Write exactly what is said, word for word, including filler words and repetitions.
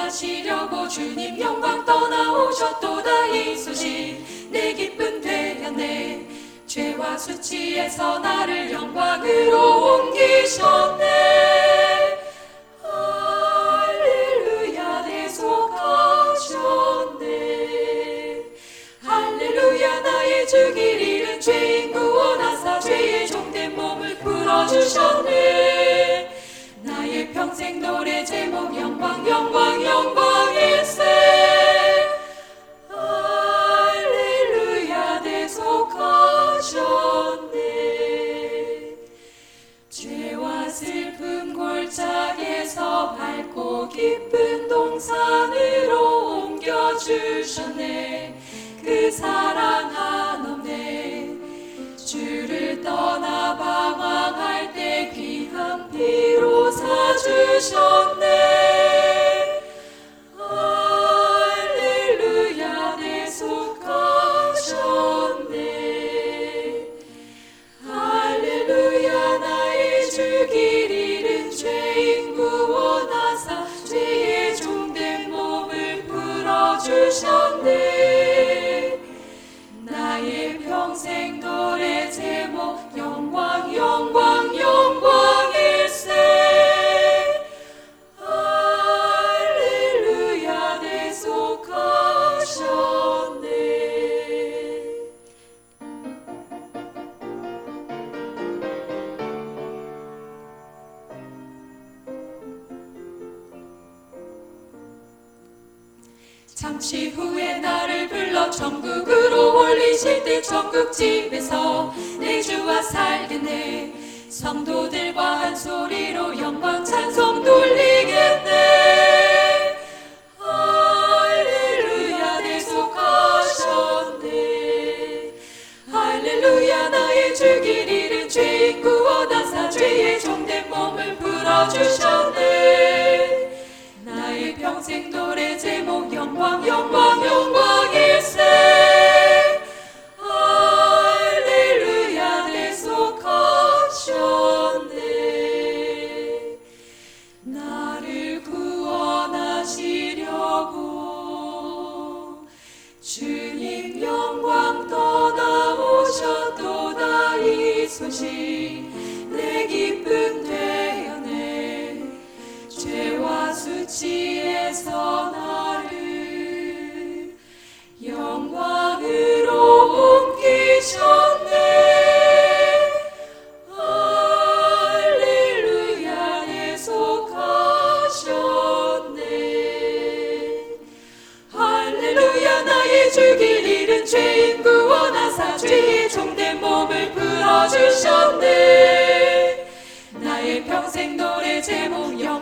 구원하시려고 주님 영광 떠나오셨도다. 이 소식 내 기쁨 되었네. 죄와 수치에서 나를 영광으로 옮기셨네. 할렐루야 대속하셨네. 할렐루야 나의 주 길 잃은 죄인 구원하사 죄의 종된 몸을 풀어주셨네. 나의 평생 노래 제목 영광 영광 영광일세. 할렐루야 대속하셨네. 죄와 슬픔 골짜기에서 밝고 기쁜 동산으로 옮겨주셨네. 그 사랑 한없네. 주를 떠나 방황할 때 귀한 피로 사주셨네. 할렐루야 대속하셨네. 할렐루야 나의 주 길 잃은 죄인 구원하사 죄의 종된 몸을 풀어주셨네. 나의 평생 노래 제목 영광 영광 영광일세. 할렐루야 대속하셨네. 잠시 후에 나를 불러 천국으로 올리실 때 천국집에서 내 주와 살겠네. 성도들과 한 소리로 영광 찬송 돌리겠네. 할렐루야 대속하셨네. 할렐루야 나의 주 길 잃은 죄인 구원하사 죄의 종된 몸을 풀어주셨네. 나의 평생 노래 제목 영광 영광 영광일세. 할렐루야 대속하셨네. 나를 구원하시려고 주님 영광 떠나오셨도다. 이 소식 내 기쁨 되었네. 죄와 수치에서 나를 영광으로 옮기셨네. 할렐루야 대속하셨네. 할렐루야 나의 주 길 잃은 죄인 구원하사 죄의 종된 몸을 풀어주셨네. 나의 평생 노래 제목 영